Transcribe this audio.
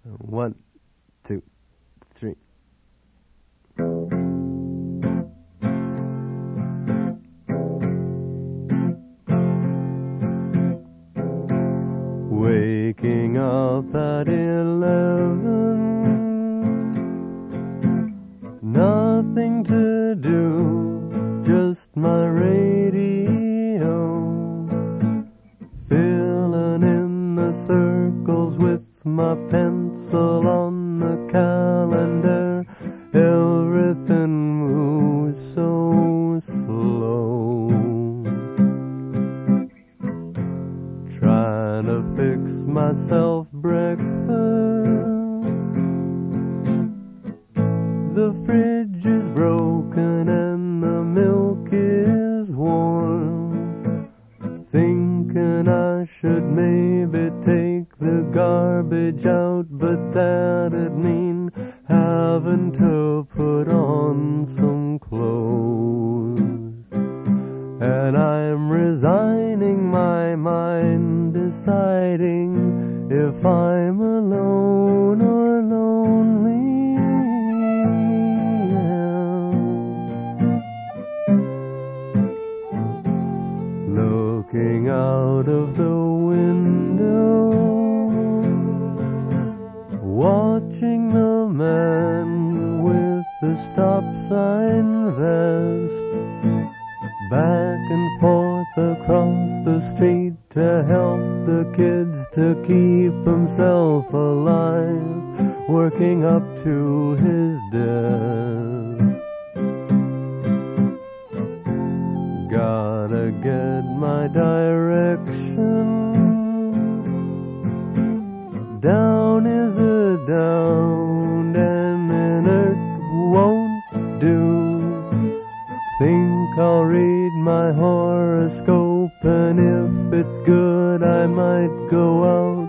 1, 2, 3. Waking up at 11, nothing to do, just my radio, filling in the circles with my pencil on the calendar. Everything moves so slow, trying to fix myself breakfast. The fridge is broken and the milk is warm. Thinking I should maybe take the garbage out, but that'd mean having to put on some clothes. And I'm resigning my mind, deciding if I'm alone or lonely. Looking out of the window, watching the man with the stop sign vest back and forth across the street to help the kids to keep himself alive, working up to his death. Gotta get my direction. Down is a down and inert won't do. Think I'll read my horoscope, and if it's good I might go out